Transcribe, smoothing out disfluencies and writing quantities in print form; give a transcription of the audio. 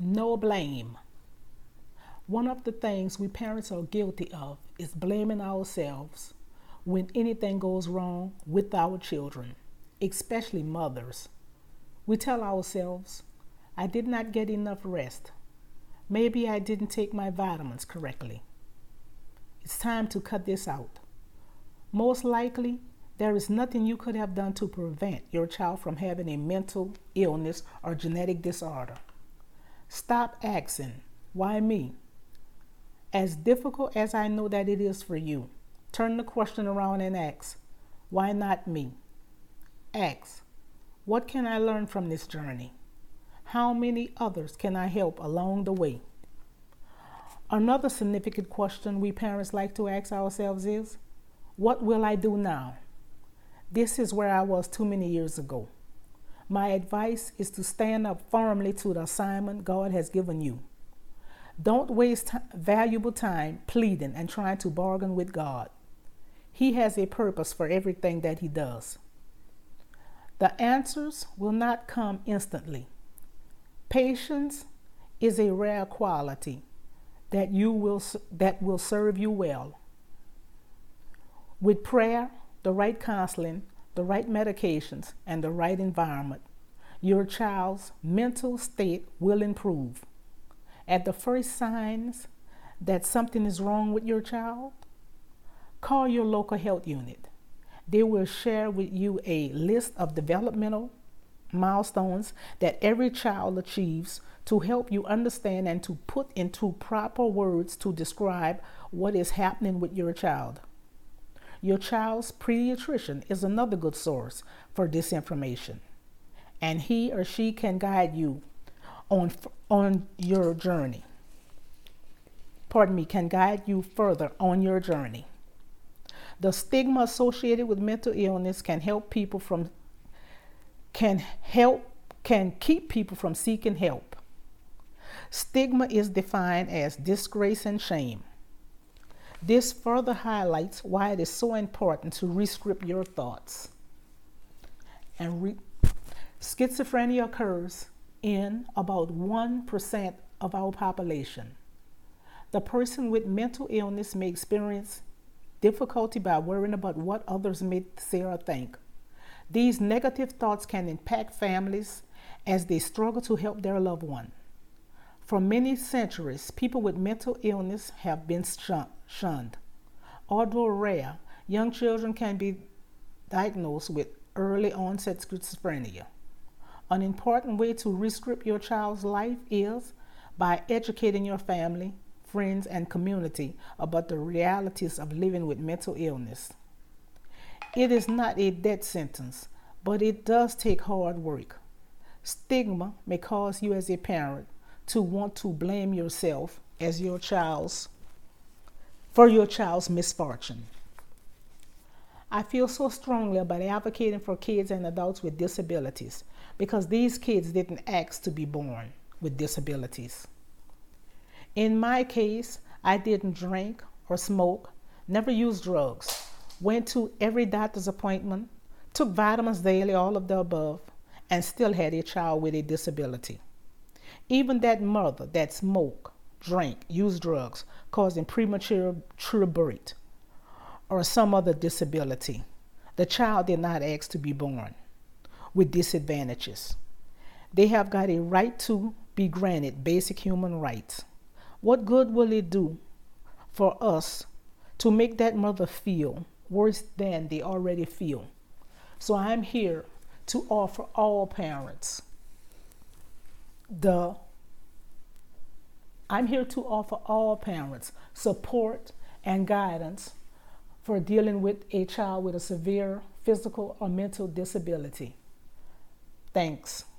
No blame. One of the things we parents are guilty of is blaming ourselves when anything goes wrong with our children, especially mothers. We tell ourselves, I did not get enough rest. Maybe I didn't take my vitamins correctly. It's time to cut this out. Most likely, there is nothing you could have done to prevent your child from having a mental illness or genetic disorder. Stop asking, why me? As difficult as I know that it is for you, turn the question around and ask, why not me? Ask, what can I learn from this journey? How many others can I help along the way? Another significant question we parents like to ask ourselves is, what will I do now? This is where I was too many years ago. My advice is to stand up firmly to the assignment God has given you. Don't waste valuable time pleading and trying to bargain with God. He has a purpose for everything that He does. The answers will not come instantly. Patience is a rare quality that will serve you well. With prayer, the right counseling, the right medications, and the right environment, your child's mental state will improve. At the first signs that something is wrong with your child, call your local health unit. They will share with you a list of developmental milestones that every child achieves to help you understand and to put into proper words to describe what is happening with your child. Your child's pediatrician is another good source for this information, and he or she can guide you on your journey. Can guide you further on your journey. The stigma associated with mental illness can keep people from seeking help. Stigma is defined as disgrace and shame. This further highlights why it is so important to rescript your thoughts. Schizophrenia occurs in about 1% of our population. The person with mental illness may experience difficulty by worrying about what others may say or think. These negative thoughts can impact families as they struggle to help their loved one. For many centuries, people with mental illness have been shunned. Although rare, young children can be diagnosed with early onset schizophrenia. An important way to rescript your child's life is by educating your family, friends, and community about the realities of living with mental illness. It is not a death sentence, but it does take hard work. Stigma may cause you as a parent to want to blame yourself as for your child's misfortune. I feel so strongly about advocating for kids and adults with disabilities because these kids didn't ask to be born with disabilities. In my case, I didn't drink or smoke, never used drugs, went to every doctor's appointment, took vitamins daily, all of the above, and still had a child with a disability. Even that mother that smoked, drank, used drugs, causing premature birth, or some other disability, the child did not ask to be born with disadvantages. They have got a right to be granted basic human rights. What good will it do for us to make that mother feel worse than they already feel? So I'm here to offer all parents support and guidance for dealing with a child with a severe physical or mental disability. Thanks.